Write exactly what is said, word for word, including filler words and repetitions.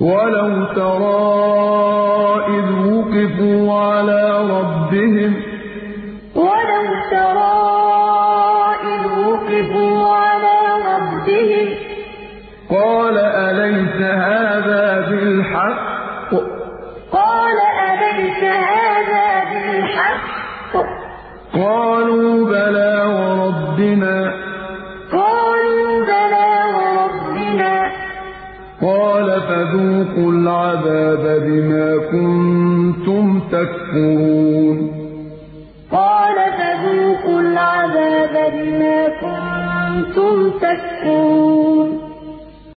وَلَوْ تَرَىٰ إِذْ وُقِفُوا عَلَىٰ رَبِّهِمْ قَالَ أَلَيْسَ هَٰذَا بِالْحَقِّ ۖ قَالُوا بَلَىٰ وَرَبِّنَا ۚ قَالَ فَذُوقُوا الْعَذَابَ بِمَا كُنتُمْ تَكْفُرُونَ قَالَ فَذُوقُوا الْعَذَابَ بِمَا كُنتُمْ تَكْفُرُونَ